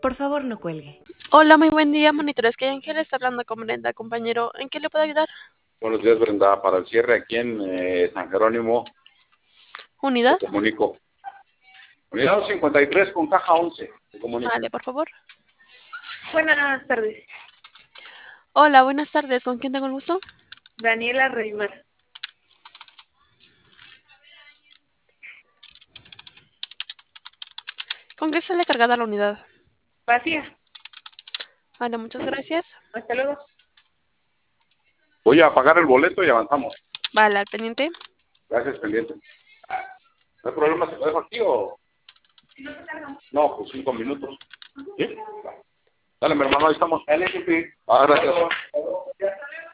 Por favor, no cuelgue. Hola, muy buen día, monitores. Que Ángel está hablando con Brenda, compañero. ¿En qué le puedo ayudar? Buenos días, Brenda. Para el cierre aquí en San Jerónimo, te ¿Unidad? comunico. Unidad 53 con caja 11. Te comunico. Vale, por favor. Buenas tardes, Hola, buenas tardes. ¿Con quién tengo el gusto? Daniela Reymar. ¿Con qué sale cargada la unidad? Vacía. Vale, muchas gracias. Hasta luego. Voy a pagar el boleto y avanzamos. Vale, al pendiente. Gracias, pendiente. ¿No hay problema si lo dejo aquí o...? No, pues 5 minutos. ¿Sí? Dale, mi hermano, ahí estamos. Gracias.